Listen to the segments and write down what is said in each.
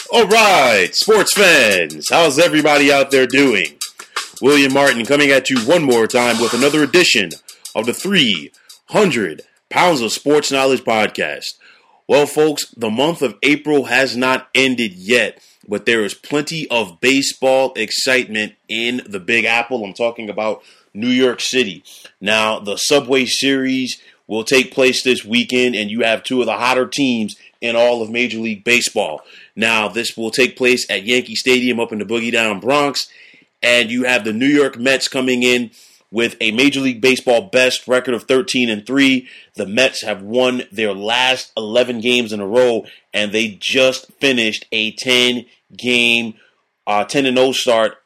All right, sports fans, how's everybody out there doing? William Martin coming at you one more time with another edition of the 300 Pounds of Sports Knowledge podcast. Well, folks, the month of April has not ended yet, but there is plenty of baseball excitement in the Big Apple. I'm talking about New York City. Now, the Subway Series will take place this weekend, and you have two of the hotter teams in all of Major League Baseball. Now, this will take place at Yankee Stadium up in the Boogie Down Bronx, and you have the New York Mets coming in with a Major League Baseball best record of 13-3. The Mets have won their last 11 games in a row, and they just finished a 10-game, 10-0 start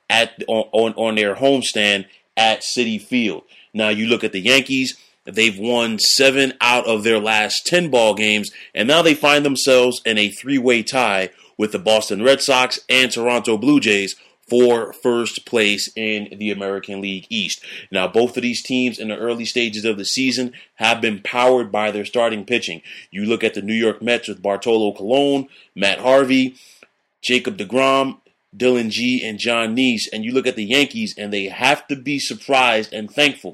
on their homestand at Citi Field. Now, you look at the Yankees. They've won 7 out of their last 10 ball games, and now they find themselves in a three-way tie with the Boston Red Sox and Toronto Blue Jays for first place in the American League East. Now, both of these teams in the early stages of the season have been powered by their starting pitching. You look at the New York Mets with Bartolo Colon, Matt Harvey, Jacob deGrom, Dylan Gee, and John Neese, and you look at the Yankees, and they have to be surprised and thankful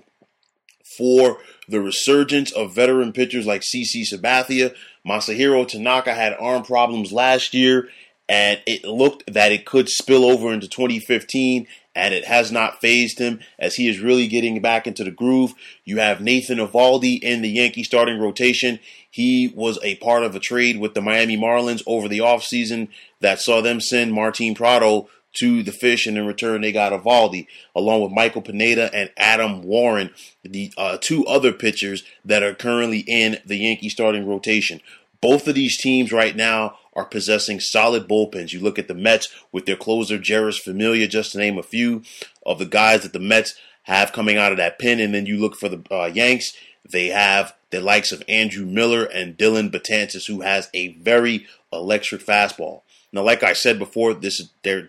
for the resurgence of veteran pitchers like CC Sabathia. Masahiro Tanaka had arm problems last year, and it looked that it could spill over into 2015, and it has not fazed him as he is really getting back into the groove. You have Nathan Eovaldi in the Yankee starting rotation. He was a part of a trade with the Miami Marlins over the offseason that saw them send Martin Prado to the Fish, and in return they got Eovaldi, along with Michael Pineda and Adam Warren, the two other pitchers that are currently in the Yankee starting rotation. Both of these teams right now are possessing solid bullpens. You look at the Mets with their closer, Jeurys Familia, just to name a few of the guys that the Mets have coming out of that pen, and then you look for the Yanks. They have the likes of Andrew Miller and Dylan Betances, who has a very electric fastball. Now, like I said before, both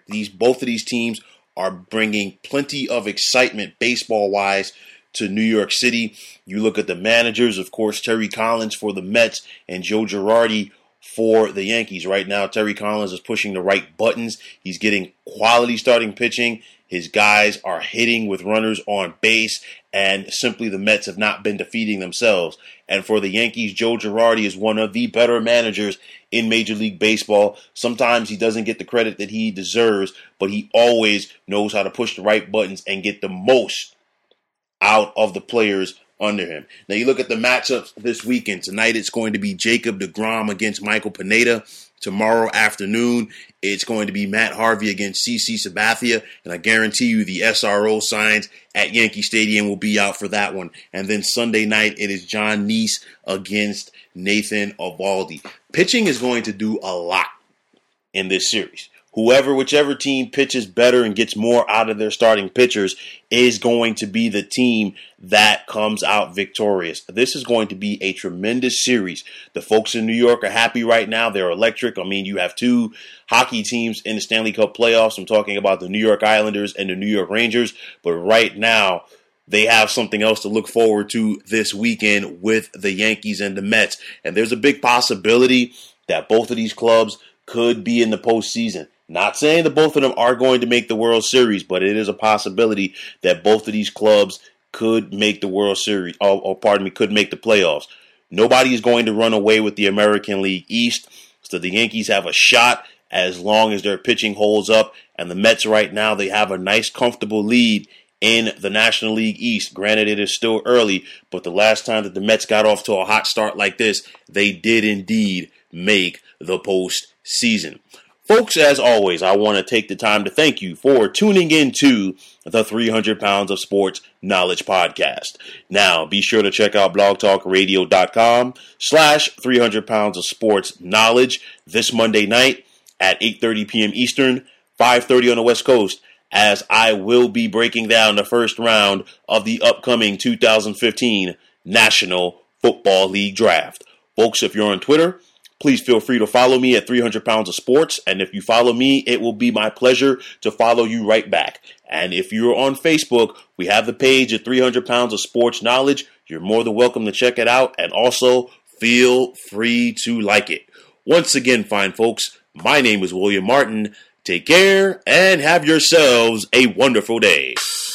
of these teams are bringing plenty of excitement baseball-wise to New York City. You look at the managers, of course, Terry Collins for the Mets and Joe Girardi for the Yankees. Right now, Terry Collins is pushing the right buttons. He's getting quality starting pitching. His guys are hitting with runners on base, and simply the Mets have not been defeating themselves. And for the Yankees, Joe Girardi is one of the better managers in Major League Baseball. Sometimes he doesn't get the credit that he deserves, but he always knows how to push the right buttons and get the most out of the players under him. Now, you look at the matchups this weekend. Tonight, it's going to be Jacob deGrom against Michael Pineda. Tomorrow afternoon, it's going to be Matt Harvey against CC Sabathia, and I guarantee you the SRO signs at Yankee Stadium will be out for that one. And then Sunday night, it is John Neese against Nathan Eovaldi. Pitching is going to do a lot in this series. Whichever team pitches better and gets more out of their starting pitchers is going to be the team that comes out victorious. This is going to be a tremendous series. The folks in New York are happy right now. They're electric. I mean, you have two hockey teams in the Stanley Cup playoffs. I'm talking about the New York Islanders and the New York Rangers. But right now, they have something else to look forward to this weekend with the Yankees and the Mets. And there's a big possibility that both of these clubs could be in the postseason. Not saying that both of them are going to make the World Series, but it is a possibility that both of these clubs could make the World Series, could make the playoffs. Nobody is going to run away with the American League East, so the Yankees have a shot as long as their pitching holds up, and the Mets right now, they have a nice, comfortable lead in the National League East. Granted, it is still early, but the last time that the Mets got off to a hot start like this, they did indeed make the postseason. Folks, as always, I want to take the time to thank you for tuning into the 300 Pounds of Sports Knowledge podcast. Now, be sure to check out blogtalkradio.com/300 Pounds of Sports Knowledge this Monday night at 8:30 p.m. Eastern, 5:30 on the West Coast, as I will be breaking down the first round of the upcoming 2015 National Football League Draft. Folks, if you're on Twitter, please feel free to follow me at 300 Pounds of Sports. And if you follow me, it will be my pleasure to follow you right back. And if you're on Facebook, we have the page at 300 Pounds of Sports Knowledge. You're more than welcome to check it out. And also, feel free to like it. Once again, fine folks, My name is William Martin. Take care and have yourselves a wonderful day.